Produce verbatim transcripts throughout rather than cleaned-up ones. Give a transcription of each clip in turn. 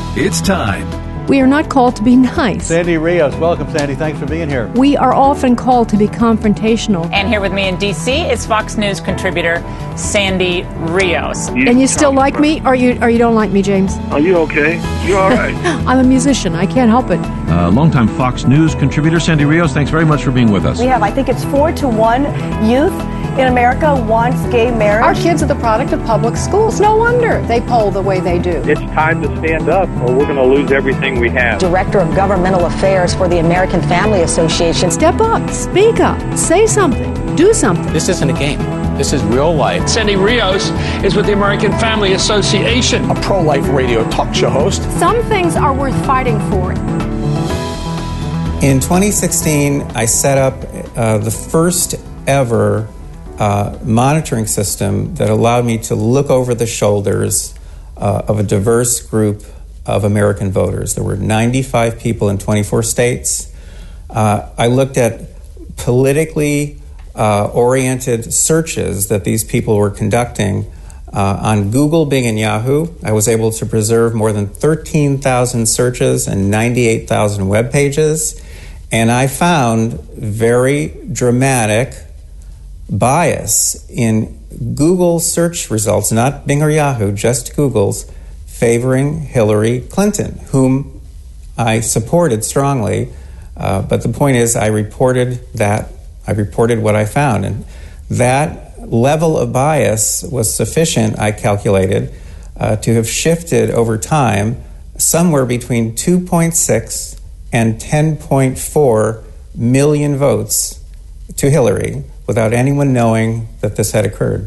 It's time. We are not called to be nice. Sandy Rios, welcome, Sandy. Thanks for being here. We are often called to be confrontational. And here with me in D C is Fox News contributor Sandy Rios. You and you still like me, or you or you don't like me, James? Are you okay? You all right? I'm a musician. I can't help it. Uh, longtime Fox News contributor Sandy Rios, thanks very much for being with us. We have, I think it's four to one youth in America wants gay marriage. Our kids are the product of public schools. No wonder they poll the way they do. It's time to stand up or we're going to lose everything we have. Director of Governmental Affairs for the American Family Association. Step up, speak up, say something, do something. This isn't a game. This is real life. Sandy Rios is with the American Family Association. A pro-life radio talk show host. Some things are worth fighting for. In twenty sixteen, I set up uh, the first ever Uh, monitoring system that allowed me to look over the shoulders uh, of a diverse group of American voters. There were ninety-five people in twenty-four states. Uh, I looked at politically uh, oriented searches that these people were conducting uh, on Google, Bing, and Yahoo. I was able to preserve more than thirteen thousand searches and ninety-eight thousand web pages. And I found very dramatic bias in Google search results, not Bing or Yahoo, just Google's, favoring Hillary Clinton, whom I supported strongly. Uh, but the point is, I reported that, I reported what I found. And that level of bias was sufficient, I calculated, uh, to have shifted over time somewhere between two point six and ten point four million votes to Hillary, without anyone knowing that this had occurred.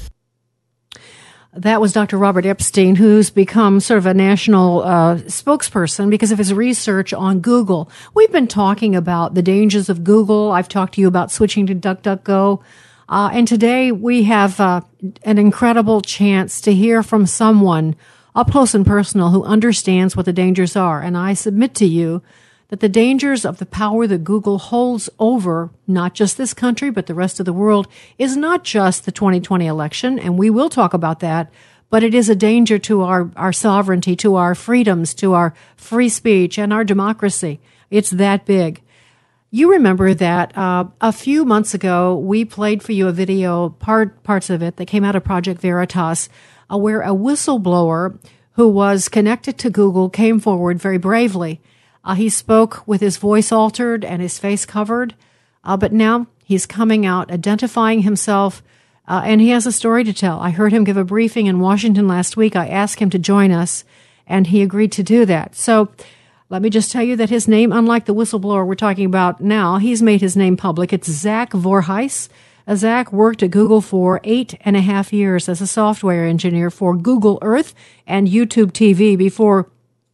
That was Doctor Robert Epstein, who's become sort of a national uh, spokesperson because of his research on Google. We've been talking about the dangers of Google. I've talked to you about switching to DuckDuckGo. Uh, and today we have uh, an incredible chance to hear from someone up close and personal who understands what the dangers are. And I submit to you that the dangers of the power that Google holds over not just this country, but the rest of the world is not just the twenty twenty election, and we will talk about that, but it is a danger to our, our sovereignty, to our freedoms, to our free speech, and our democracy. It's that big. You remember that uh, a few months ago, we played for you a video, part parts of it, that came out of Project Veritas, uh, where a whistleblower who was connected to Google came forward very bravely. Uh, he spoke with his voice altered and his face covered, uh, but now he's coming out, identifying himself, uh, and he has a story to tell. I heard him give a briefing in Washington last week. I asked him to join us, and he agreed to do that. So let me just tell you that his name, unlike the whistleblower we're talking about now, he's made his name public. It's Zach Vorheis. Uh, Zach worked at Google for eight and a half years as a software engineer for Google Earth and YouTube T V before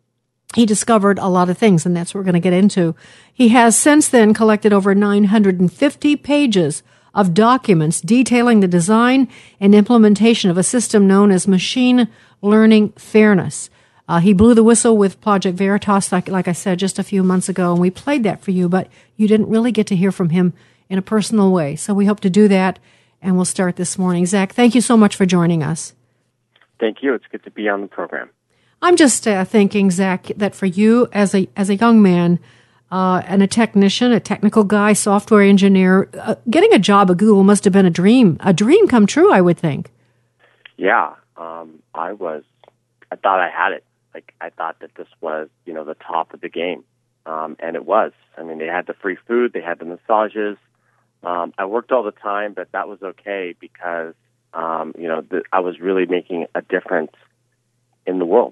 he discovered a lot of things, and that's what we're going to get into. He has since then collected over nine hundred fifty pages of documents detailing the design and implementation of a system known as machine learning fairness. Uh, he blew the whistle with Project Veritas, like, like I said, just a few months ago, and we played that for you, but you didn't really get to hear from him in a personal way. So we hope to do that, and we'll start this morning. Zach, thank you so much for joining us. Thank you. It's good to be on the program. I'm just uh, thinking, Zach, that for you as a as a young man uh, and a technician, a technical guy, software engineer, uh, getting a job at Google must have been a dream, a dream come true, I would think. Yeah, um, I was. I thought I had it. Like I thought that this was, you know, the top of the game, um, and it was. I mean, they had the free food, they had the massages. Um, I worked all the time, but that was okay because, um, you know, the, I was really making a difference in the world.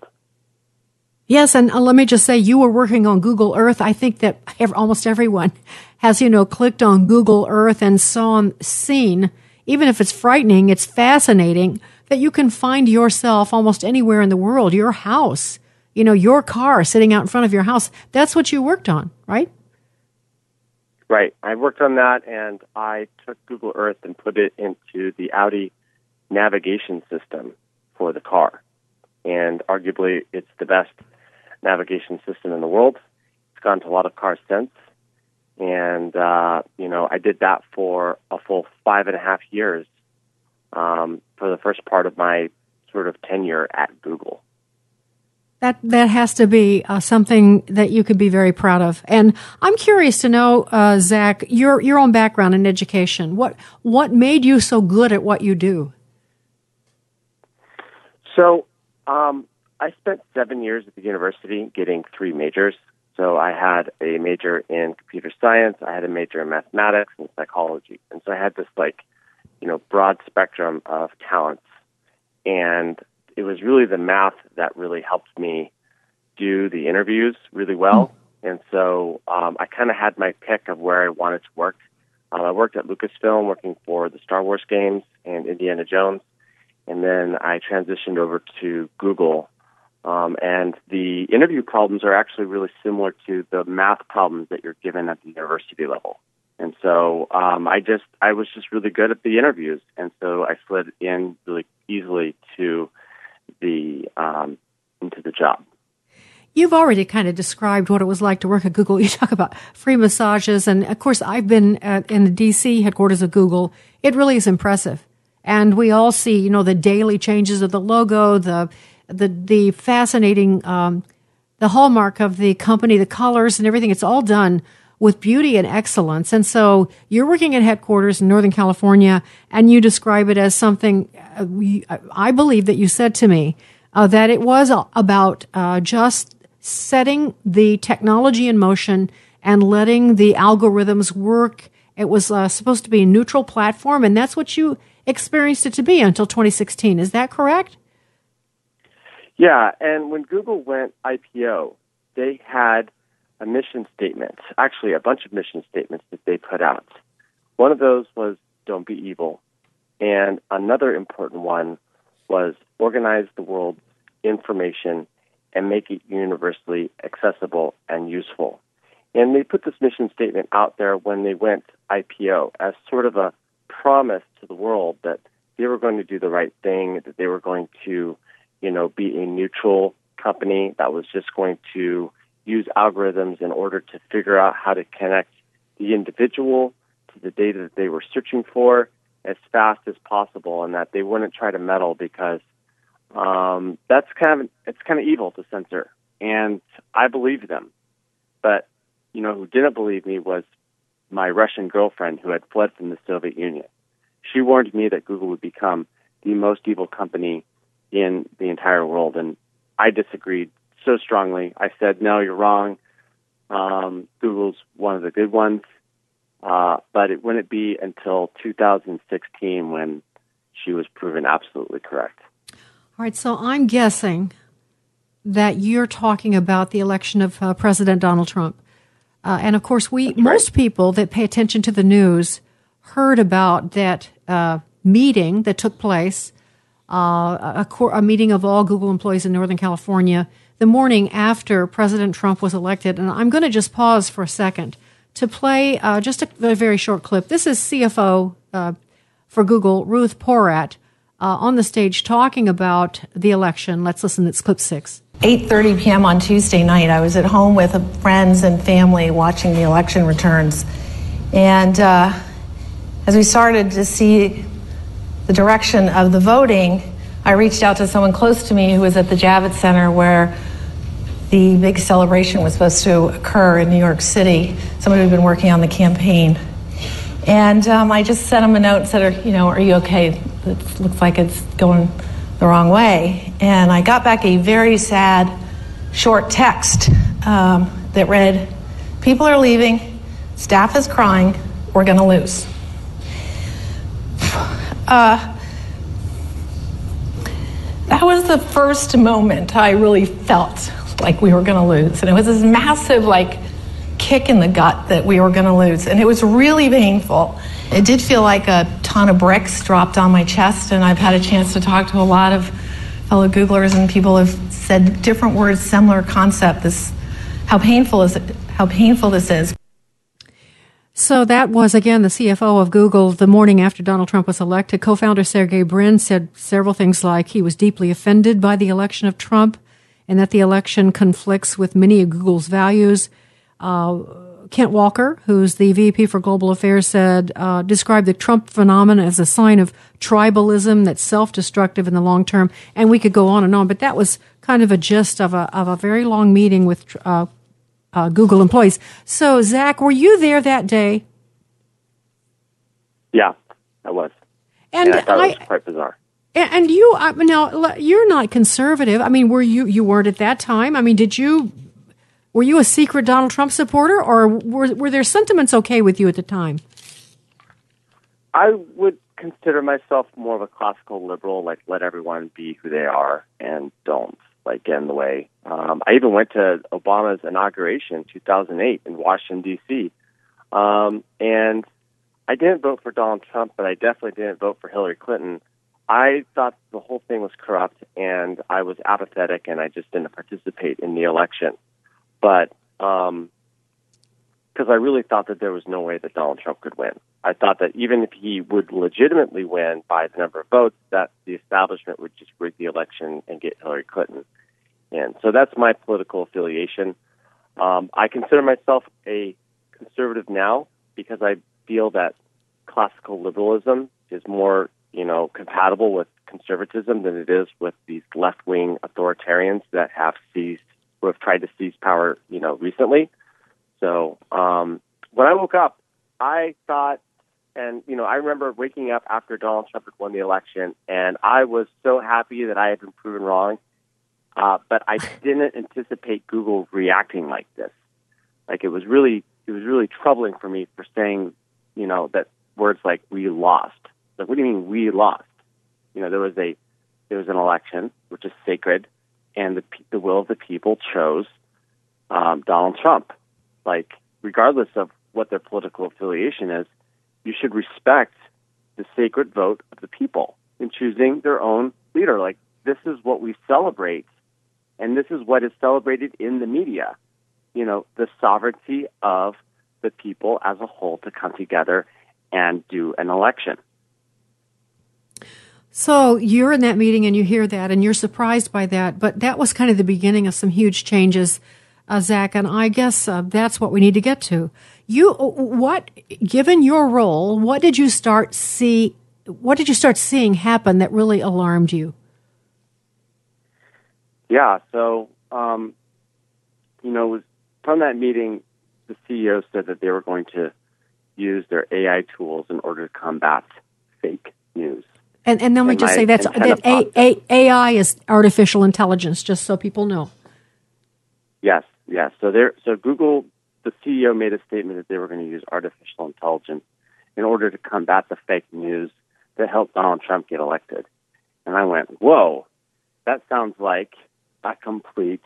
Yes, and uh, let me just say, you were working on Google Earth. I think that ev- almost everyone has, you know, clicked on Google Earth and saw, seen, even if it's frightening, it's fascinating that you can find yourself almost anywhere in the world, your house, you know, your car sitting out in front of your house. That's what you worked on, right? Right. I worked on that, and I took Google Earth and put it into the Audi navigation system for the car. And arguably, it's the best navigation system in the world. It's gone to a lot of cars since. And, uh, you know, I did that for a full five and a half years um, for the first part of my sort of tenure at Google. That that has to be uh, something that you could be very proud of. And I'm curious to know, uh, Zach, your your own background in education. What what made you so good at what you do? So um, I spent seven years at the university getting three majors. So I had a major in computer science, I had a major in mathematics and psychology. And so I had this, like, you know, broad spectrum of talents. And it was really the math that really helped me do the interviews really well. Mm. And so um, I kind of had my pick of where I wanted to work. Uh, I worked at Lucasfilm working for the Star Wars games and Indiana Jones. And then I transitioned over to Google. Um, and the interview problems are actually really similar to the math problems that you're given at the university level. And so um, I just I was just really good at the interviews, and so I slid in really easily to the um, into the job. You've already kind of described what it was like to work at Google. You talk about free massages, and of course, I've been at, in the D C headquarters of Google. It really is impressive, and we all see, you know, the daily changes of the logo, the the the fascinating, um, the hallmark of the company, the colors and everything. It's all done with beauty and excellence. And so you're working at headquarters in Northern California, and you describe it as something, uh, we, I believe that you said to me, uh, that it was about uh, just setting the technology in motion and letting the algorithms work. It was uh, supposed to be a neutral platform, and that's what you experienced it to be until twenty sixteen. Is that correct? Yeah, and when Google went I P O, they had a mission statement, actually a bunch of mission statements that they put out. One of those was, don't be evil. And another important one was, organize the world's information and make it universally accessible and useful. And they put this mission statement out there when they went I P O as sort of a promise to the world that they were going to do the right thing, that they were going to, you know, be a neutral company that was just going to use algorithms in order to figure out how to connect the individual to the data that they were searching for as fast as possible, and that they wouldn't try to meddle because um, that's kind of it's kind of evil to censor. And I believed them, but you know who didn't believe me was my Russian girlfriend who had fled from the Soviet Union. She warned me that Google would become the most evil company in the entire world, and I disagreed so strongly. I said, no, you're wrong. Um, Google's one of the good ones. Uh, but it wouldn't be until two thousand sixteen when she was proven absolutely correct. All right, so I'm guessing that you're talking about the election of uh, President Donald Trump. Uh, and, of course, we That's most right. people that pay attention to the news heard about that uh, meeting that took place, uh, a, a meeting of all Google employees in Northern California, the morning after President Trump was elected. And I'm going to just pause for a second to play uh, just a, a very short clip. This is C F O uh, for Google, Ruth Porat, uh, on the stage talking about the election. Let's listen. It's clip six. eight thirty p.m. on Tuesday night, I was at home with friends and family watching the election returns. And uh, as we started to see the direction of the voting, I reached out to someone close to me who was at the Javits Center where the big celebration was supposed to occur in New York City, someone who had been working on the campaign. And um, I just sent him a note and said, you know, are you okay? It looks like it's going the wrong way. And I got back a very sad, short text um, that read, people are leaving, staff is crying, we're going to lose. Uh, that was the first moment I really felt like we were going to lose. And it was this massive, like, kick in the gut that we were going to lose. And it was really painful. It did feel like a ton of bricks dropped on my chest, and I've had a chance to talk to a lot of fellow Googlers, and people have said different words, similar concept, this, how painful is it, how painful this is. So that was, again, the C F O of Google the morning after Donald Trump was elected. Co-founder Sergey Brin said several things like he was deeply offended by the election of Trump and that the election conflicts with many of Google's values. Uh, Kent Walker, who's the V P for Global Affairs, said, uh, described the Trump phenomenon as a sign of tribalism that's self-destructive in the long term. And we could go on and on, but that was kind of a gist of a, of a very long meeting with uh, uh, Google employees. So, Zach, were you there that day? Yeah, I was. And, and I thought I, it was quite bizarre. And you, uh, now, you're not conservative. I mean, were you, you weren't at that time? I mean, did you, were you a secret Donald Trump supporter, or were, were there sentiments okay with you at the time? I would consider myself more of a classical liberal, like let everyone be who they are and don't, like, get in the way. Um, I even went to Obama's inauguration in two thousand eight in Washington, D C, um, and I didn't vote for Donald Trump, but I definitely didn't vote for Hillary Clinton. I thought the whole thing was corrupt, and I was apathetic, and I just didn't participate in the election. But um, because I really thought that there was no way that Donald Trump could win. I thought that even if he would legitimately win by the number of votes, that the establishment would just rig the election and get Hillary Clinton in. So that's my political affiliation. Um, I consider myself a conservative now because I feel that classical liberalism is more, you know, compatible with conservatism than it is with these left-wing authoritarians that have seized, who have tried to seize power, you know, recently. So um, when I woke up, I thought, and, you know, I remember waking up after Donald Trump had won the election, and I was so happy that I had been proven wrong, uh, but I didn't anticipate Google reacting like this. Like, it was really, it was really troubling for me for saying, you know, that words like "we lost." Like, what do you mean we lost? You know, there was a there was an election, which is sacred, and the the will of the people chose um, Donald Trump. Like, regardless of what their political affiliation is, you should respect the sacred vote of the people in choosing their own leader. Like, this is what we celebrate, and this is what is celebrated in the media. You know, the sovereignty of the people as a whole to come together and do an election. So you're in that meeting and you hear that and you're surprised by that, but that was kind of the beginning of some huge changes, uh, Zach, and I guess uh, that's what we need to get to. You, what, given your role, what did you start see? What did you start seeing happen that really alarmed you? Yeah, so um, you know, it was from that meeting, the C E O said that they were going to use their A I tools in order to combat fake news. And, and let me just say that's that A, A, AI is artificial intelligence, just so people know. Yes, yes. So there, so Google, the C E O made a statement that they were going to use artificial intelligence in order to combat the fake news that helped Donald Trump get elected. And I went, whoa, that sounds like a complete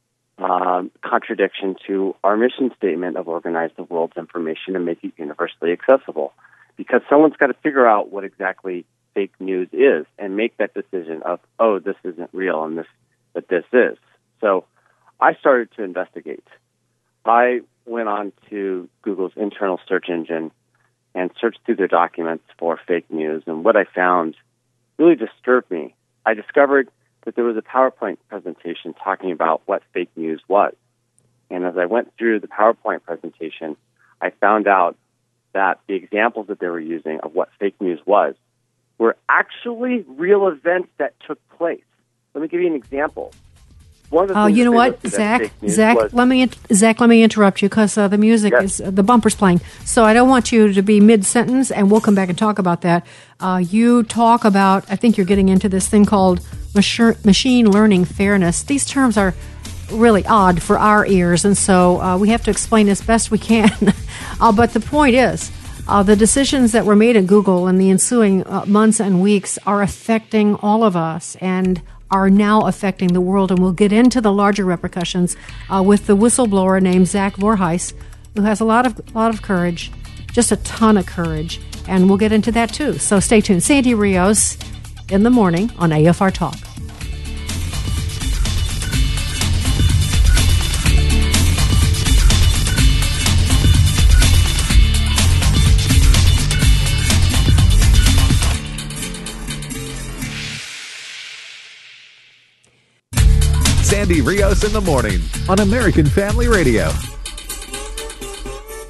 um, contradiction to our mission statement of organize the world's information and make it universally accessible. Because someone's got to figure out what exactly fake news is and make that decision of, oh, this isn't real and this, but this is. So I started to investigate. I went on to Google's internal search engine and searched through their documents for fake news. And what I found really disturbed me. I discovered that there was a PowerPoint presentation talking about what fake news was. And as I went through the PowerPoint presentation, I found out that the examples that they were using of what fake news was were actually real events that took place. Let me give you an example. One of the oh, you know what, Zach? Zach, was, let me Zach, let me interrupt you because uh, the music yes. is uh, the bumper's playing. So I don't want you to be mid sentence, and we'll come back and talk about that. Uh, you talk about, I think you're getting into this thing called machine learning fairness. These terms are really odd for our ears, and so uh, we have to explain as best we can. uh, but the point is, uh, the decisions that were made at Google in the ensuing uh, months and weeks are affecting all of us and are now affecting the world. And we'll get into the larger repercussions uh, with the whistleblower named Zach Vorheis, who has a lot of a lot of courage, just a ton of courage, and we'll get into that too. So stay tuned. Sandy Rios in the morning on A F R Talk. Sandy Rios in the morning on American Family Radio.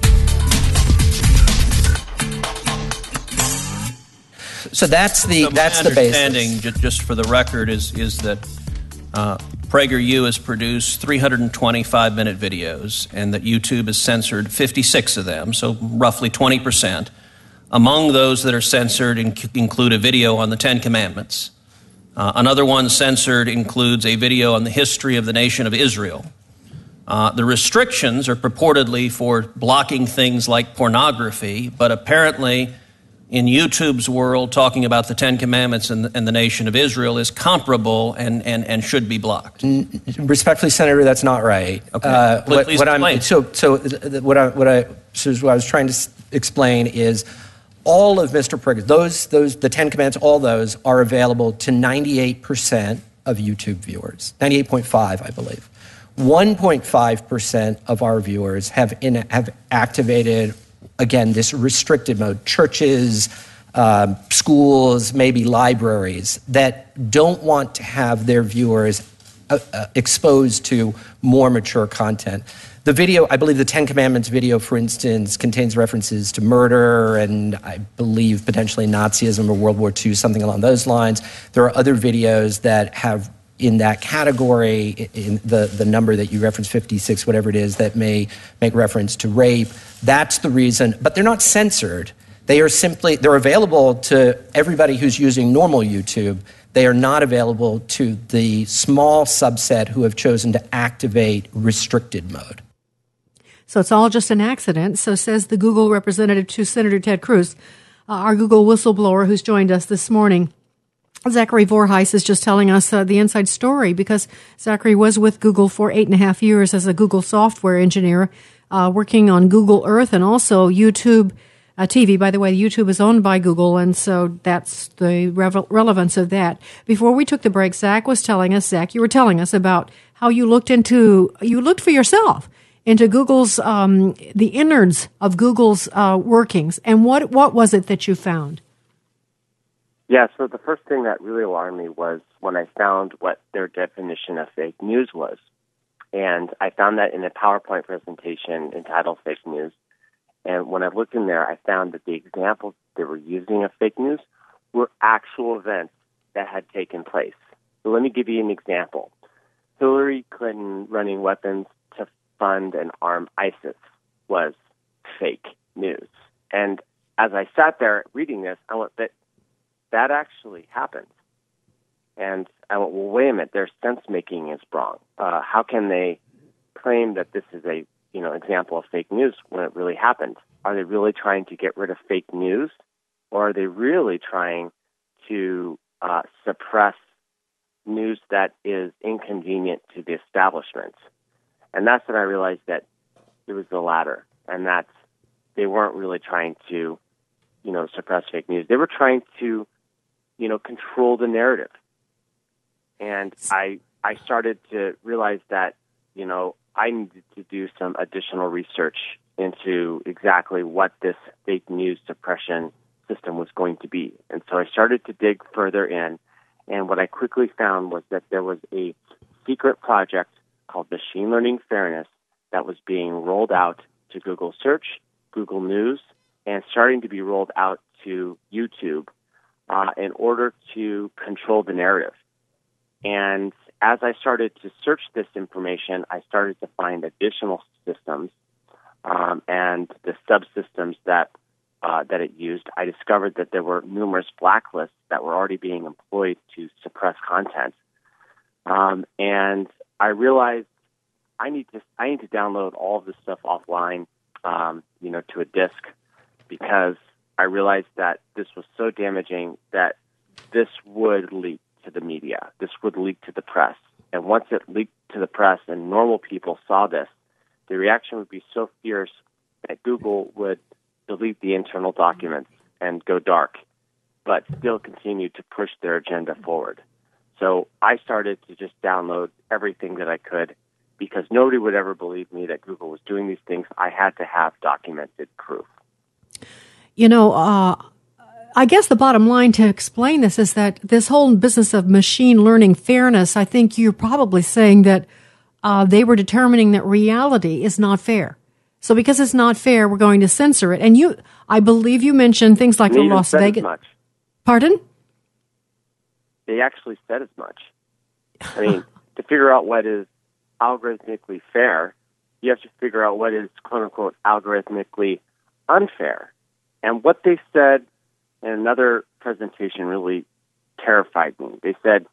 So that's the so that's my the basis. understanding, ju- just for the record, is is that uh, PragerU has produced three hundred twenty-five minute videos, and that YouTube has censored fifty-six of them, so roughly twenty percent. Among those that are censored inc- include a video on the Ten Commandments. Uh, another one censored includes a video on the history of the nation of Israel. Uh, the restrictions are purportedly for blocking things like pornography, but apparently in YouTube's world, talking about the Ten Commandments and, and the nation of Israel is comparable and, and, and should be blocked. Respectfully, Senator, that's not right. Okay, uh, please, what, please what explain. I'm, so, so what I what I so what I was trying to explain is all of Mister Prager, those those the Ten Commandments, all those are available to ninety-eight percent of YouTube viewers, ninety-eight point five, I believe. one point five percent of our viewers have in, have activated, again, this restricted mode. Churches, um, schools, maybe libraries that don't want to have their viewers uh, uh, exposed to more mature content. The video, I believe the Ten Commandments video, for instance, contains references to murder and I believe potentially Nazism or World War Two, something along those lines. There are other videos that have in that category, in the, the number that you referenced, fifty-six, whatever it is, that may make reference to rape. That's the reason, but they're not censored. They are simply, they're available to everybody who's using normal YouTube. They are not available to the small subset who have chosen to activate restricted mode. So it's all just an accident. So says the Google representative to Senator Ted Cruz, uh, our Google whistleblower who's joined us this morning. Zachary Vorheis is just telling us uh, the inside story because Zachary was with Google for eight and a half years as a Google software engineer, uh, working on Google Earth and also YouTube uh, T V. By the way, YouTube is owned by Google, and so that's the revel- relevance of that. Before we took the break, Zach was telling us, Zach, you were telling us about how you looked into, you looked for yourself into Google's, um, the innards of Google's uh, workings. And what what was it that you found? Yeah, so the first thing that really alarmed me was when I found what their definition of fake news was. And I found that in a PowerPoint presentation entitled Fake News. And when I looked in there, I found that the examples they were using of fake news were actual events that had taken place. So let me give you an example. Hillary Clinton running weapons to fund and arm ISIS was fake news. And as I sat there reading this, I went, that that actually happened. And I went, well, wait a minute, their sense-making is wrong. Uh, how can they claim that this is a you know example of fake news when it really happened? Are they really trying to get rid of fake news? Or are they really trying to uh, suppress news that is inconvenient to the establishment? And that's when I realized that it was the latter, and that they weren't really trying to, you know, suppress fake news. They were trying to, you know, control the narrative. And I I started to realize that, you know, I needed to do some additional research into exactly what this fake news suppression system was going to be. And so I started to dig further in, and what I quickly found was that there was a secret project called Machine Learning Fairness that was being rolled out to Google Search, Google News, and starting to be rolled out to YouTube uh, in order to control the narrative. And as I started to search this information, I started to find additional systems um, and the subsystems that uh, that it used. I discovered that there were numerous blacklists that were already being employed to suppress content, um, and I realized I need to I need to download all of this stuff offline, um, you know, to a disk, because I realized that this was so damaging that this would leak to the media. This would leak to the press. And once it leaked to the press and normal people saw this, the reaction would be so fierce that Google would delete the internal documents and go dark, but still continue to push their agenda forward. So I started to just download everything that I could, because nobody would ever believe me that Google was doing these things. I had to have documented proof. You know, uh, I guess the bottom line to explain this is that this whole business of machine learning fairness, I think you're probably saying that uh, they were determining that reality is not fair. So because it's not fair, we're going to censor it. And you, I believe you mentioned things like the Las Vegas. Much. Pardon? They actually said as much. I mean, to figure out what is algorithmically fair, you have to figure out what is, quote-unquote, algorithmically unfair. And what they said in another presentation really terrified me. They said,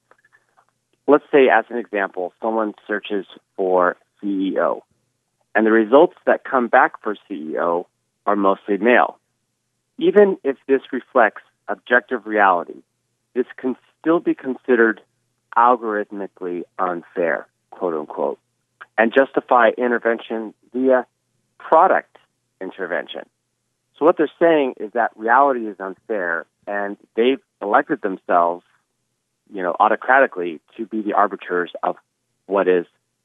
let's say, as an example, someone searches for C E O, and the results that come back for C E O are mostly male. Even if this reflects objective reality, this can still be considered algorithmically unfair, quote-unquote, and justify intervention via product intervention. So what they're saying is that reality is unfair, and they've elected themselves, you know, autocratically to be the arbiters of what is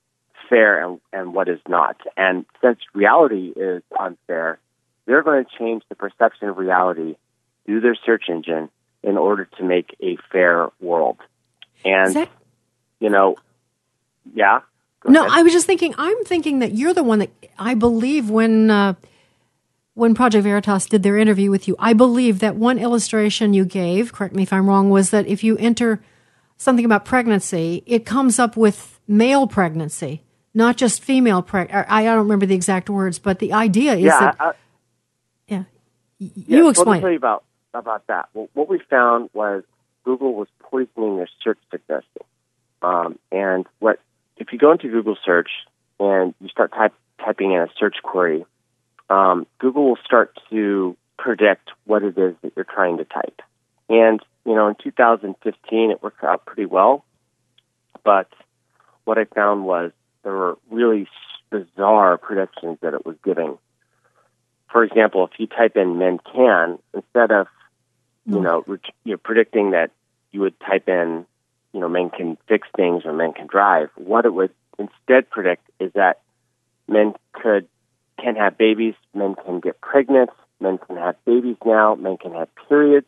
fair and, and what is not. And since reality is unfair, they're going to change the perception of reality through their search engine in order to make a fair world. And, that- you know, yeah. No, ahead. I was just thinking, I'm thinking that you're the one that, I believe when uh, when Project Veritas did their interview with you, I believe that one illustration you gave, correct me if I'm wrong, was that if you enter something about pregnancy, it comes up with male pregnancy, not just female pregnancy. I don't remember the exact words, but the idea is yeah, that... I, yeah, you yeah, explain. Let me tell you about, about that. Well, what we found was Google was poisoning their search suggestion. Um, and what if you go into Google search and you start type, typing in a search query, um, Google will start to predict what it is that you're trying to type. And, you know, in two thousand fifteen, it worked out pretty well. But what I found was there were really bizarre predictions that it was giving. For example, if you type in men can, instead of, you know, re- you're predicting that you would type in, you know, men can fix things or men can drive, what it would instead predict is that men could can have babies, men can get pregnant, men can have babies now, men can have periods.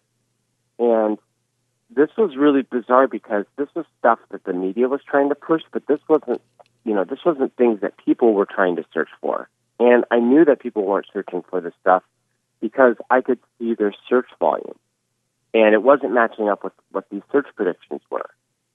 And this was really bizarre because this was stuff that the media was trying to push, but this wasn't, you know, this wasn't things that people were trying to search for. And I knew that people weren't searching for this stuff because I could see their search volume. And it wasn't matching up with what these search predictions were.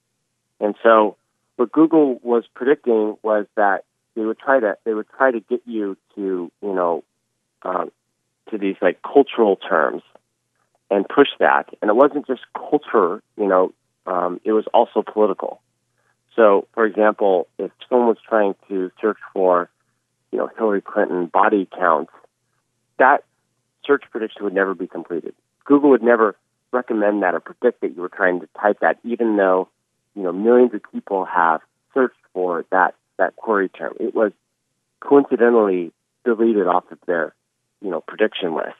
And so what Google was predicting was that they would try to they would try to get you to, you know, um, to these like cultural terms and push that. And it wasn't just culture, you know, um, it was also political. So, for example, if someone was trying to search for, you know, Hillary Clinton body count, that search prediction would never be completed. Google would never recommend that or predict that you were trying to type that, even though, you know, millions of people have searched for that, that query term. It was coincidentally deleted off of their, you know, prediction list.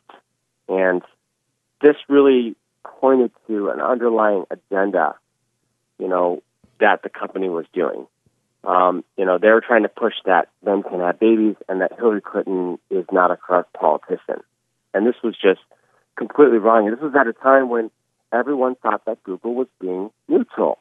And this really pointed to an underlying agenda, you know, that the company was doing. Um, you know, they were trying to push that men can have babies and that Hillary Clinton is not a corrupt politician. And this was just completely wrong. And this was at a time when everyone thought that Google was being neutral.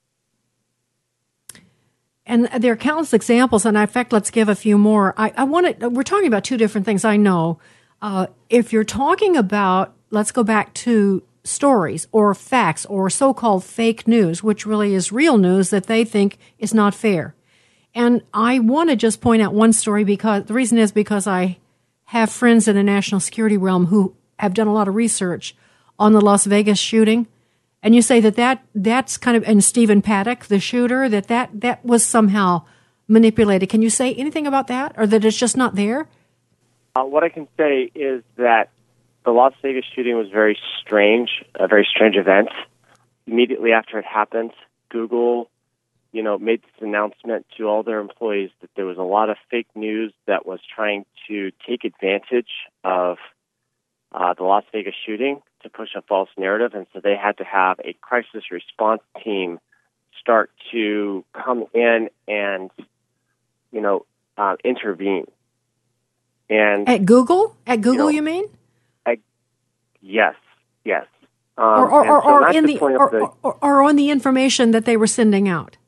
And there are countless examples, and in fact, let's give a few more. I, I want to, we're talking about two different things, I know. Uh, if you're talking about, let's go back to stories or facts or so-called fake news, which really is real news that they think is not fair. And I want to just point out one story because the reason is because I have friends in the national security realm who have done a lot of research on the Las Vegas shooting. And you say that, that that's kind of, and Stephen Paddock, the shooter, that, that that was somehow manipulated. Can you say anything about that, or that it's just not there? Uh, what I can say is that the Las Vegas shooting was very strange, a very strange event. Immediately after it happened, Google, you know, made this announcement to all their employees that there was a lot of fake news that was trying to take advantage of uh, the Las Vegas shooting to push a false narrative, and so they had to have a crisis response team start to come in and, you know, uh, intervene. And at Google, at Google, you, know, you mean? I, yes, yes. Um, or or, or, so or in the, or, the or, or on the information that they were sending out.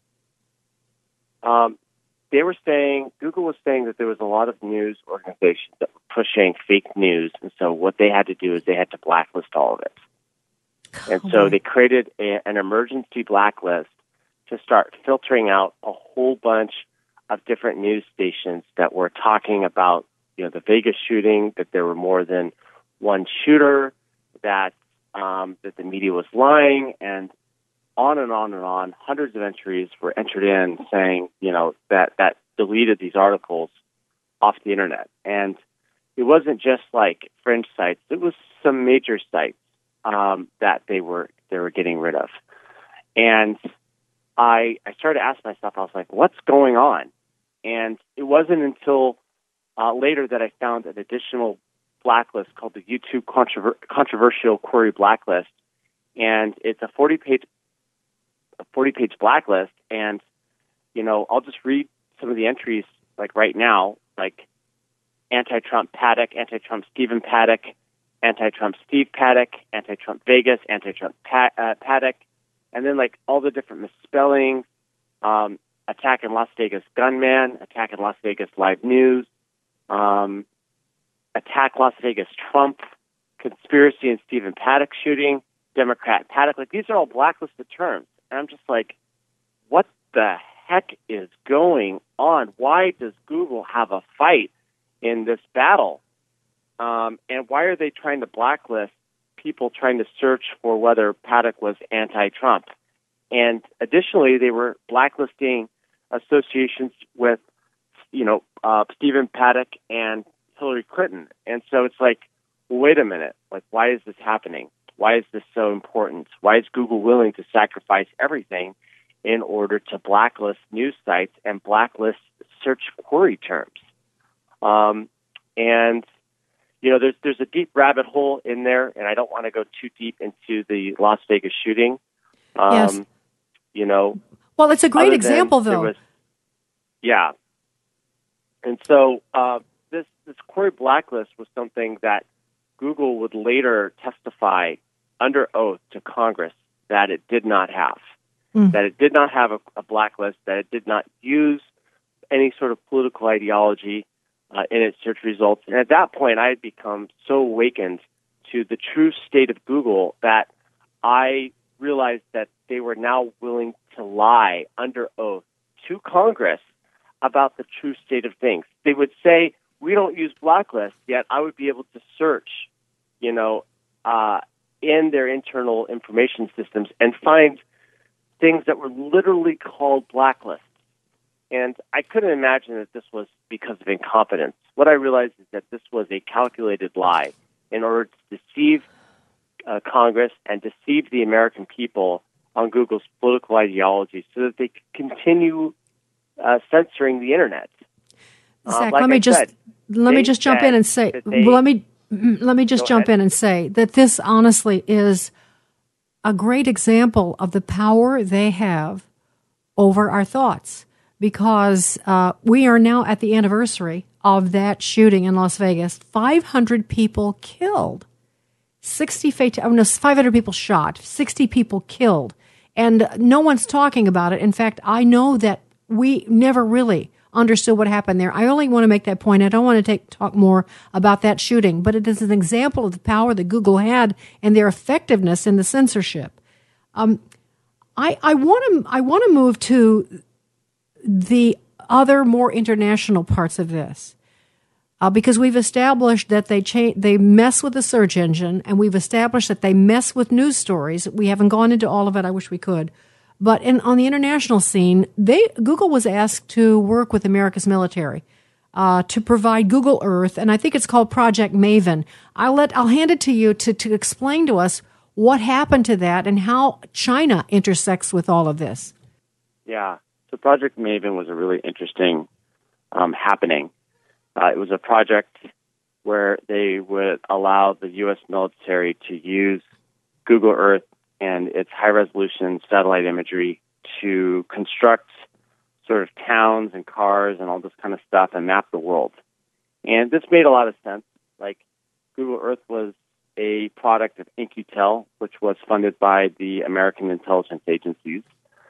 Um, they were saying, Google was saying that there was a lot of news organizations that were pushing fake news, and so what they had to do is they had to blacklist all of it. And so they created a, an emergency blacklist to start filtering out a whole bunch of different news stations that were talking about, you know, the Vegas shooting, that there were more than one shooter, that um, that the media was lying, and on and on and on. Hundreds of entries were entered in saying, you know, that that deleted these articles off the internet. And it wasn't just like fringe sites; it was some major sites um, that they were they were getting rid of. And I I started to ask myself, I was like, what's going on? And it wasn't until uh, later that I found an additional blacklist called the YouTube Controver- Controversial Query Blacklist, and it's a forty-page a forty-page blacklist. And you know, I'll just read some of the entries like right now, like anti-Trump Paddock, anti-Trump Stephen Paddock, anti-Trump Steve Paddock, anti-Trump Vegas, anti-Trump Pat- uh, Paddock, and then like all the different misspellings, um, attack in Las Vegas gunman, attack in Las Vegas live news, um, attack Las Vegas Trump, conspiracy in Stephen Paddock shooting, Democrat Paddock. Like these are all blacklisted terms, and I'm just like, what the heck is going on? Why does Google have a fight in this battle? Um, and why are they trying to blacklist people trying to search for whether Paddock was anti-Trump? And additionally, they were blacklisting associations with, you know, uh, Stephen Paddock and Hillary Clinton. And so it's like, well, wait a minute. Like, why is this happening? Why is this so important? Why is Google willing to sacrifice everything in order to blacklist news sites and blacklist search query terms? Um, and, you know, there's there's a deep rabbit hole in there, and I don't want to go too deep into the Las Vegas shooting. Um, yes. You know. Well, it's a great example, though. Was, yeah. And so uh, this this query blacklist was something that Google would later testify under oath to Congress that it did not have, mm. that it did not have a, a blacklist, that it did not use any sort of political ideology uh, in its search results. And at that point, I had become so awakened to the true state of Google that I realized that they were now willing to lie under oath to Congress about the true state of things. They would say, we don't use blacklists, yet I would be able to search, you know, uh, in their internal information systems and find things that were literally called blacklists. And I couldn't imagine that this was because of incompetence. What I realized is that this was a calculated lie in order to deceive uh, Congress and deceive the American people on Google's political ideology so that they could continue uh, censoring the internet. Zach, uh, like let me I just said, let me just jump in and say they, well, let me let me just jump ahead. in and say that this honestly is a great example of the power they have over our thoughts, because uh, we are now at the anniversary of that shooting in Las Vegas. five hundred people killed, sixty fat- oh, no, five hundred people shot, sixty people killed, and no one's talking about it. In fact, I know that we never really understood what happened there. I only want to make that point. I don't want to take talk more about that shooting, but it is an example of the power that Google had and their effectiveness in the censorship. Um, I, I want to I want to move to the other more international parts of this, uh, because we've established that they cha- they mess with the search engine, and we've established that they mess with news stories. We haven't gone into all of it. I wish we could. But in, on the international scene, they Google was asked to work with America's military uh, to provide Google Earth, and I think it's called Project Maven. I'll let I'll hand it to you to, to explain to us what happened to that and how China intersects with all of this. Yeah, so Project Maven was a really interesting um, happening. Uh, it was a project where they would allow the U S military to use Google Earth and its high-resolution satellite imagery to construct sort of towns and cars and all this kind of stuff and map the world. And this made a lot of sense. Like, Google Earth was a product of In-Q-Tel, which was funded by the American intelligence agencies.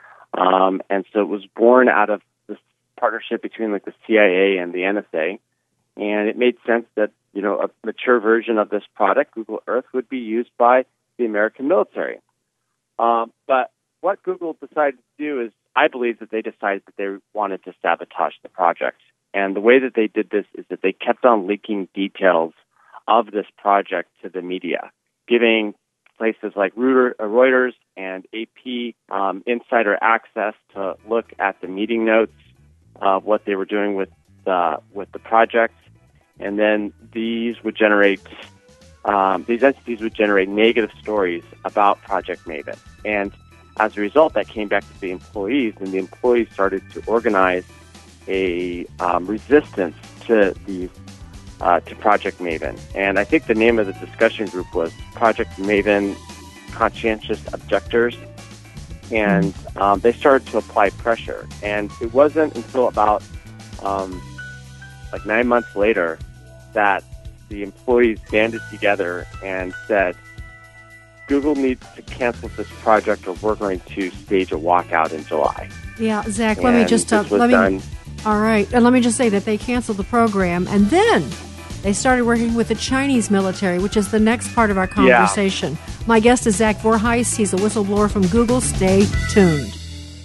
Um, and so it was born out of this partnership between, like, the C I A and the N S A. And it made sense that, you know, a mature version of this product, Google Earth, would be used by the the American military. Um, but what Google decided to do is, I believe that they decided that they wanted to sabotage the project. And the way that they did this is that they kept on leaking details of this project to the media, giving places like Reuters and A P um, insider access to look at the meeting notes of what they were doing with the, with the project. And then these would generate, um, these entities would generate negative stories about Project Maven. And as a result, that came back to the employees, and the employees started to organize a um, resistance to the uh, to Project Maven. And I think the name of the discussion group was Project Maven Conscientious Objectors. And um, they started to apply pressure. And it wasn't until about um, like nine months later that the employees banded together and said, Google needs to cancel this project or we're going to stage a walkout in July. Yeah, Zach, and let me just... Uh, let me. Done. All right, and let me just say that they canceled the program, and then they started working with the Chinese military, which is the next part of our conversation. Yeah. My guest is Zach Vorheis. He's a whistleblower from Google. Stay tuned.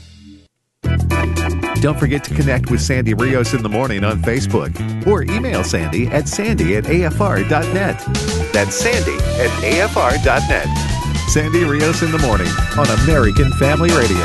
Don't forget to connect with Sandy Rios in the morning on Facebook or email Sandy at sandy at A F R dot net. That's Sandy at A F R dot net. Sandy Rios in the morning on American Family Radio.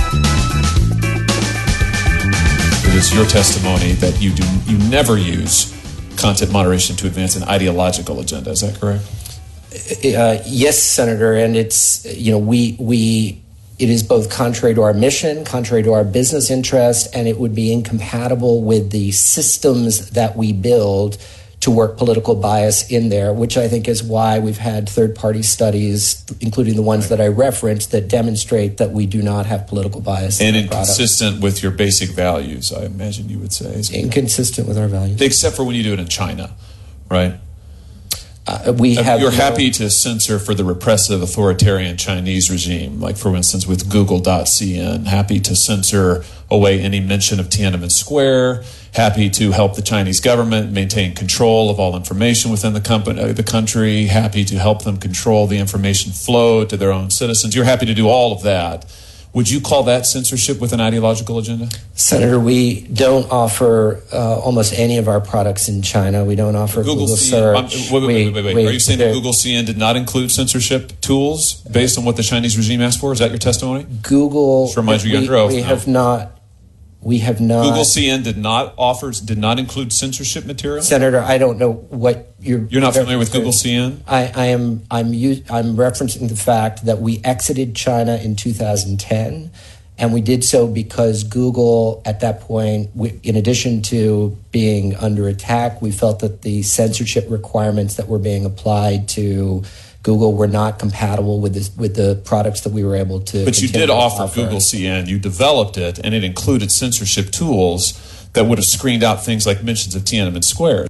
It is your testimony that you do you never use content moderation to advance an ideological agenda. Is that correct? Uh, yes, Senator, and it's you know we we. It is both contrary to our mission, contrary to our business interest, and it would be incompatible with the systems that we build to work political bias in there, which I think is why we've had third-party studies, including the ones that I referenced, that demonstrate that we do not have political bias. And in inconsistent with your basic values, I imagine you would say. Inconsistent with our values. Except for when you do it in China, right? Uh, we have You're no, happy to censor for the repressive authoritarian Chinese regime, like, for instance, with Google dot C N, happy to censor away any mention of Tiananmen Square, happy to help the Chinese government maintain control of all information within the, company, the country, happy to help them control the information flow to their own citizens. You're happy to do all of that. Would you call that censorship with an ideological agenda? Senator, we don't offer uh, almost any of our products in China. We don't offer Google, Google C N, search. Um, wait, wait, we, wait, wait, wait. We, Are you saying that Google C N did not include censorship tools based on what the Chinese regime asked for? Is that your testimony? Google. Just reminds you we, under oath we now. have not. We have not. Google C N did not offer, did not include censorship material? Senator, I don't know what you're... You're not familiar with Google C N? I, I am, I'm, I'm referencing the fact that we exited China in two thousand ten, and we did so because Google, at that point, we, in addition to being under attack, we felt that the censorship requirements that were being applied to Google were not compatible with this, with the products that we were able to. But you did offer, offer Google C N. You developed it, and it included censorship tools that would have screened out things like mentions of Tiananmen Square.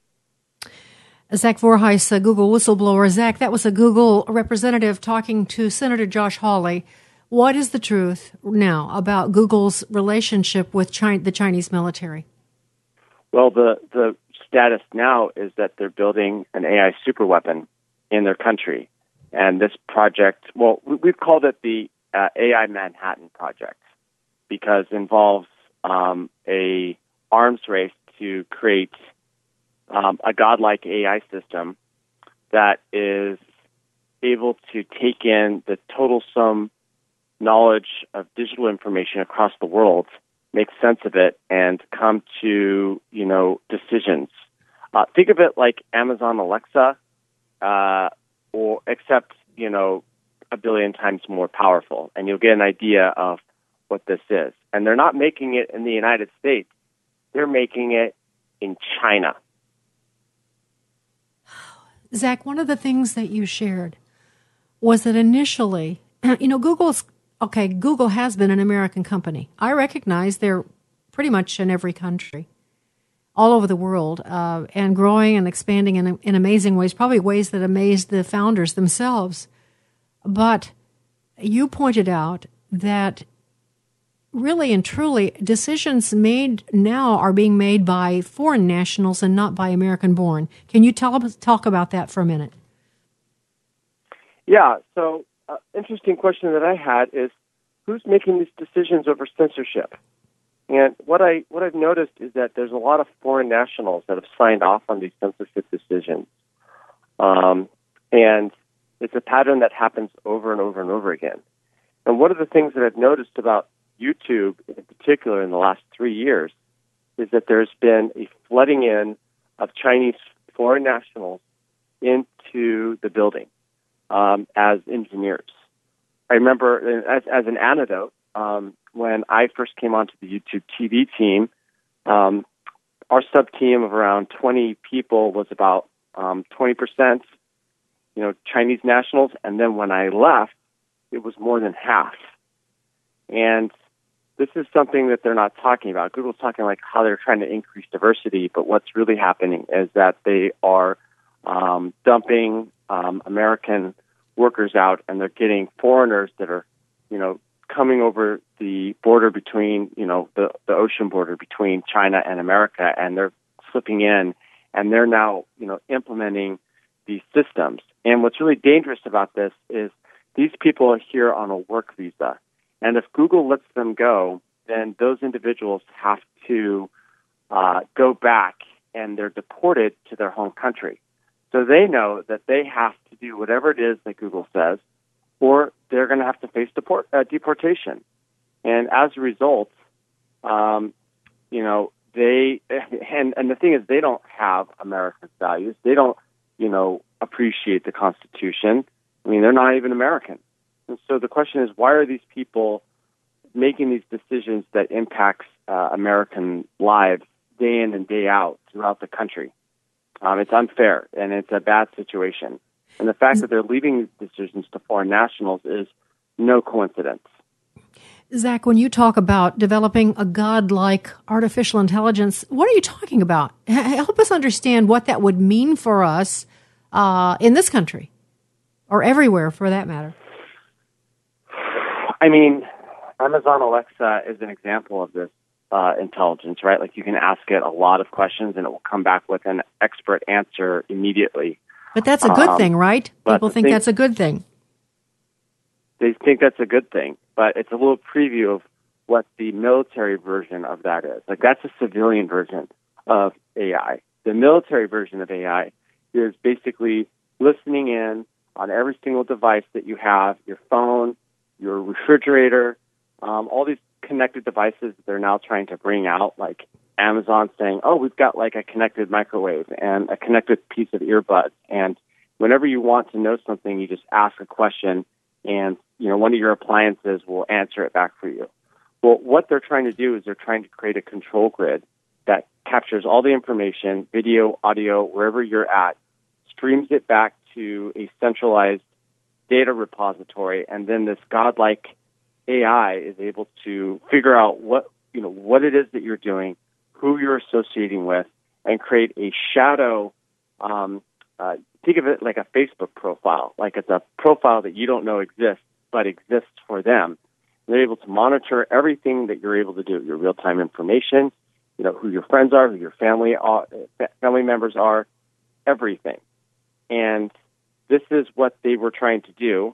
Zach Vorheis, a Google whistleblower. Zach, that was a Google representative talking to Senator Josh Hawley. What is the truth now about Google's relationship with China, the Chinese military? Well, the, the status now is that they're building an A I superweapon in their country. And this project, well, we've called it the uh, A I Manhattan Project because it involves um, a arms race to create um, a godlike A I system that is able to take in the total sum knowledge of digital information across the world, make sense of it, and come to, you know, decisions. Uh, think of it like Amazon Alexa, uh, or except, you know, a billion times more powerful, and you'll get an idea of what this is. And they're not making it in the United States. They're making it in China. Zach, one of the things that you shared was that initially, you know, Google's, okay, Google has been an American company. I recognize they're pretty much in every country, all over the world, uh, and growing and expanding in, in amazing ways, probably ways that amazed the founders themselves. But you pointed out that really and truly decisions made now are being made by foreign nationals and not by American-born. Can you tell, talk about that for a minute? Yeah, so uh, interesting question that I had is, who's making these decisions over censorship? And what I what I've noticed is that there's a lot of foreign nationals that have signed off on these censorship decisions, um, and it's a pattern that happens over and over and over again. And one of the things that I've noticed about YouTube, in particular, in the last three years, is that there's been a flooding in of Chinese foreign nationals into the building um, as engineers. I remember, as, as an anecdote, um, when I first came onto the YouTube T V team, um, our sub-team of around twenty people was about um, twenty percent, you know, Chinese nationals, and then when I left, it was more than half. And this is something that they're not talking about. Google's talking like how they're trying to increase diversity, but what's really happening is that they are um, dumping um, American workers out, and they're getting foreigners that are, you know, coming over the border between, you know, the, the ocean border between China and America, and they're slipping in, and they're now, you know, implementing these systems. And what's really dangerous about this is these people are here on a work visa. And if Google lets them go, then those individuals have to uh, go back, and they're deported to their home country. So they know that they have to do whatever it is that Google says, or they're going to have to face deport, uh, deportation. And as a result, um, you know, they, and, and the thing is, they don't have American values. They don't, you know, appreciate the Constitution. I mean, they're not even American. And so the question is, why are these people making these decisions that impacts uh, American lives day in and day out throughout the country? Um, it's unfair, and it's a bad situation. And the fact that they're leaving these decisions to foreign nationals is no coincidence. Zach, when you talk about developing a godlike artificial intelligence, what are you talking about? H- help us understand what that would mean for us uh, in this country, or everywhere for that matter. I mean, Amazon Alexa is an example of this uh, intelligence, right? Like, you can ask it a lot of questions, and it will come back with an expert answer immediately. But that's a good um, thing, right? People think thing, that's a good thing. They think that's a good thing, but it's a little preview of what the military version of that is. Like, that's a civilian version of A I. The military version of A I is basically listening in on every single device that you have, your phone, your refrigerator, um, all these connected devices that they're now trying to bring out, like Amazon saying, oh, we've got like a connected microwave and a connected piece of earbuds. And whenever you want to know something, you just ask a question, and, you know, one of your appliances will answer it back for you. Well, what they're trying to do is they're trying to create a control grid that captures all the information, video, audio, wherever you're at, streams it back to a centralized data repository, and then this godlike A I is able to figure out what, you know, what it is that you're doing, who you're associating with, and create a shadow, um, uh, think of it like a Facebook profile, like it's a profile that you don't know exists, but exists for them. And they're able to monitor everything that you're able to do, your real-time information, you know, who your friends are, who your family are, family members are, everything. And this is what they were trying to do.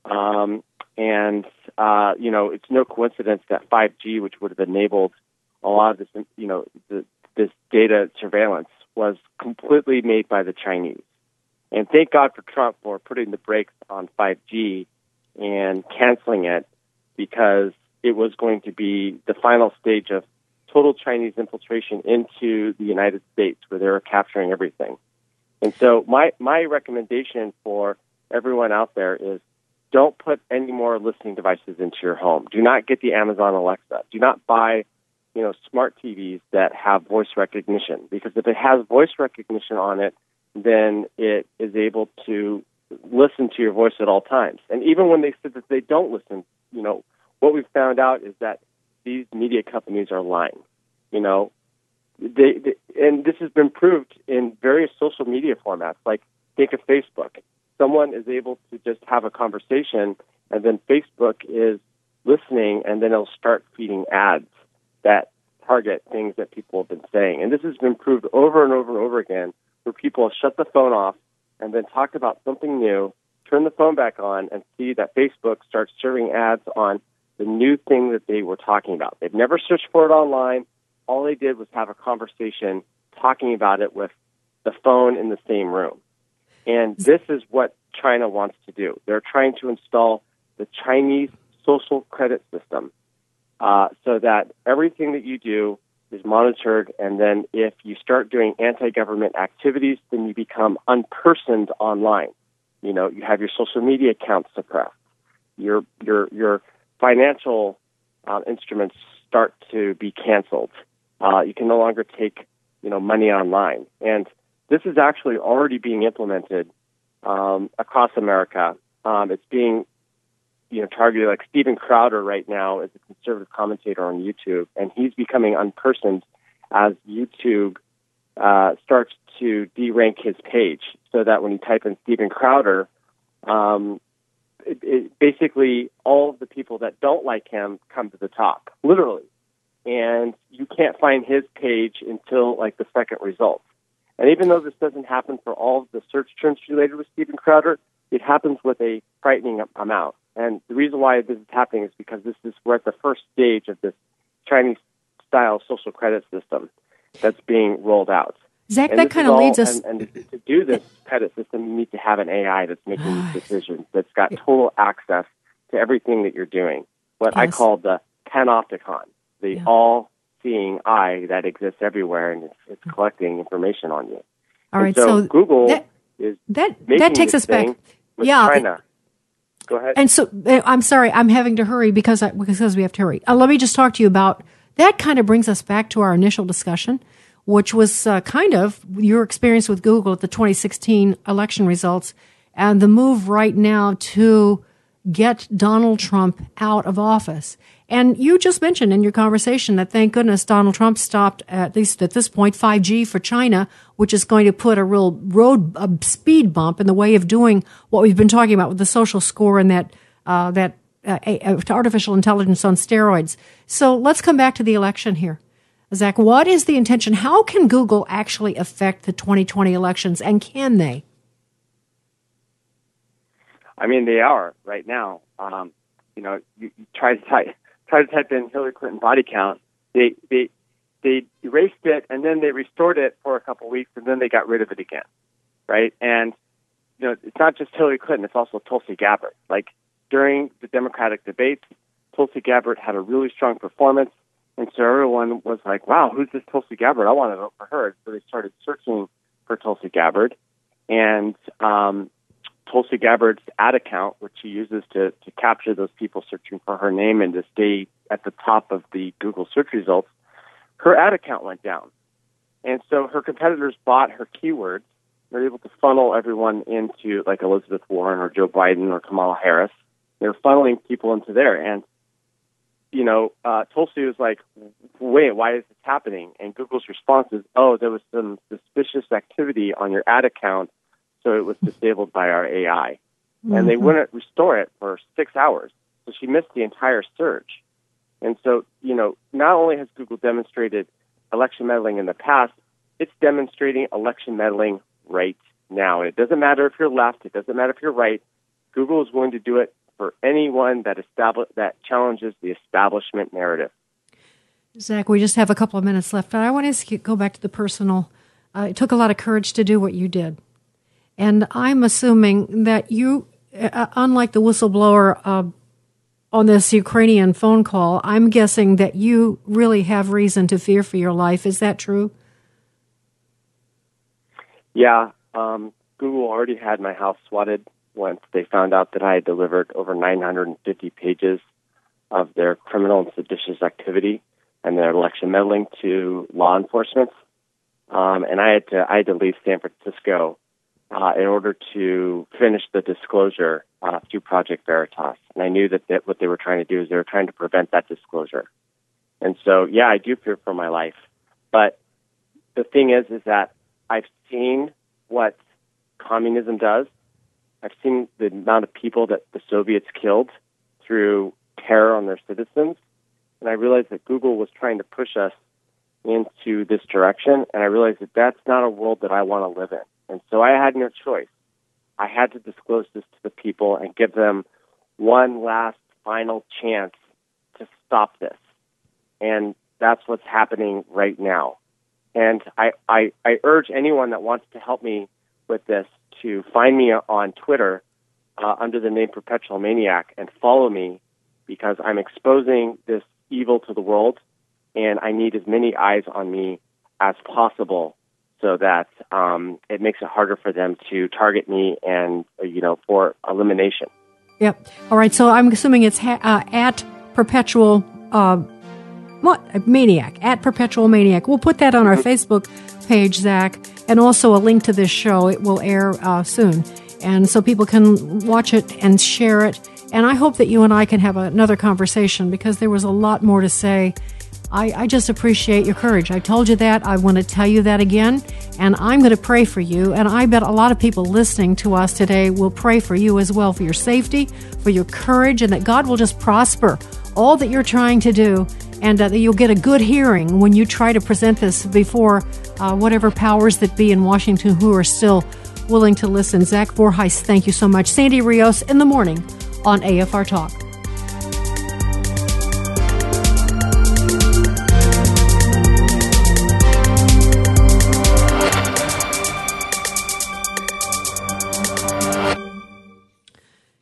Um, and, uh, you know, it's no coincidence that five G, which would have enabled a lot of this, you know, the, this data surveillance, was completely made by the Chinese. And thank God for Trump for putting the brakes on five G and canceling it, because it was going to be the final stage of total Chinese infiltration into the United States, where they were capturing everything. And so my, my recommendation for everyone out there is, don't put any more listening devices into your home. Do not get the Amazon Alexa. Do not buy, you know, smart T Vs that have voice recognition, because if it has voice recognition on it, then it is able to listen to your voice at all times. And even when they said that they don't listen, you know, what we've found out is that these media companies are lying. You know, they, they and this has been proved in various social media formats. Like, think of Facebook. Someone is able to just have a conversation, and then Facebook is listening, and then it'll start feeding ads that target things that people have been saying. And this has been proved over and over and over again, where people shut the phone off and then talk about something new, turn the phone back on and see that Facebook starts serving ads on the new thing that they were talking about. They've never searched for it online. All they did was have a conversation talking about it with the phone in the same room. And this is what China wants to do. They're trying to install the Chinese social credit system uh, so that everything that you do is monitored, and then if you start doing anti-government activities, then you become unpersoned online. You know, you have your social media accounts suppressed. Your your your financial uh, instruments start to be canceled. Uh, you can no longer take, you know, money online. And this is actually already being implemented um, across America. Um, it's being you know, targeted, like Steven Crowder right now is a conservative commentator on YouTube, and he's becoming unpersoned as YouTube uh, starts to derank his page, so that when you type in Steven Crowder, um, it, it, basically all of the people that don't like him come to the top, literally. And you can't find his page until like the second result. And even though this doesn't happen for all of the search terms related with Steven Crowder, it happens with a frightening amount. And the reason why this is happening is because this is we're at the first stage of this Chinese-style social credit system that's being rolled out. Zach, and that kind of all, leads us... And, and to do this credit system, you need to have an A I that's making these decisions, that's got total access to everything that you're doing. What yes. I call the panopticon, the yeah. all-seeing eye that exists everywhere, and it's, it's collecting information on you. All and right, so, so Google that, is that, making that takes this us back. With yeah. China. Go ahead. And so, I'm sorry, I'm having to hurry because I, because we have to hurry. Uh, let me just talk to you about, that kind of brings us back to our initial discussion, which was uh, kind of your experience with Google at the twenty sixteen election results and the move right now to get Donald Trump out of office. And you just mentioned in your conversation that thank goodness Donald Trump stopped, at least at this point, five G for China, which is going to put a real road a speed bump in the way of doing what we've been talking about with the social score and that uh, that uh, artificial intelligence on steroids. So let's come back to the election here. Zach, what is the intention? How can Google actually affect the twenty twenty elections, and can they? I mean, they are right now. Um, you know, you, you try to type try to type in Hillary Clinton body count. They they they erased it, and then they restored it for a couple of weeks, and then they got rid of it again, right? And you know, it's not just Hillary Clinton; it's also Tulsi Gabbard. Like during the Democratic debates, Tulsi Gabbard had a really strong performance, and so everyone was like, "Wow, who's this Tulsi Gabbard? I want to vote for her." So they started searching for Tulsi Gabbard, and um, Tulsi Gabbard's ad account, which she uses to, to capture those people searching for her name and to stay at the top of the Google search results, her ad account went down. And so her competitors bought her keywords. They're able to funnel everyone into like Elizabeth Warren or Joe Biden or Kamala Harris. They're funneling people into there. And, you know, uh, Tulsi was like, wait, why is this happening? And Google's response is, oh, there was some suspicious activity on your ad account, so it was disabled by our A I. Mm-hmm. And they wouldn't restore it for six hours. So she missed the entire search. And so, you know, not only has Google demonstrated election meddling in the past, it's demonstrating election meddling right now. And it doesn't matter if you're left, it doesn't matter if you're right. Google is going to do it for anyone that establish, that challenges the establishment narrative. Zach, we just have a couple of minutes left. I want to go back to the personal. Uh, it took a lot of courage to do what you did. And I'm assuming that you, uh, unlike the whistleblower uh, on this Ukrainian phone call, I'm guessing that you really have reason to fear for your life. Is that true? Yeah. Um, Google already had my house swatted once they found out that I had delivered over nine hundred fifty pages of their criminal and seditious activity and their election meddling to law enforcement. Um, and I had to I had to leave San Francisco Uh, in order to finish the disclosure uh, through Project Veritas. And I knew that, that what they were trying to do is they were trying to prevent that disclosure. And so, yeah, I do fear for my life. But the thing is, is that I've seen what communism does. I've seen the amount of people that the Soviets killed through terror on their citizens. And I realized that Google was trying to push us into this direction. And I realized that that's not a world that I want to live in. And so I had no choice I had to disclose this to the people and give them one last final chance to stop this. And that's what's happening right now. And I, I, I urge anyone that wants to help me with this to find me on Twitter uh, under the name Perpetual Maniac and follow me, because I'm exposing this evil to the world, and I need as many eyes on me as possible so that um, it makes it harder for them to target me and, you know, for elimination. Yep. All right. So I'm assuming it's ha- uh, at Perpetual uh, what Maniac, at Perpetual Maniac. We'll put that on our Facebook page, Zach, and also a link to this show. It will air uh, soon, and so people can watch it and share it. And I hope that you and I can have another conversation, because there was a lot more to say. I, I just appreciate your courage. I told you that. I want to tell you that again. And I'm going to pray for you. And I bet a lot of people listening to us today will pray for you as well, for your safety, for your courage, and that God will just prosper all that you're trying to do, and uh, that you'll get a good hearing when you try to present this before uh, whatever powers that be in Washington who are still willing to listen. Zach Vorheis, thank you so much. Sandy Rios in the morning on A F R Talk.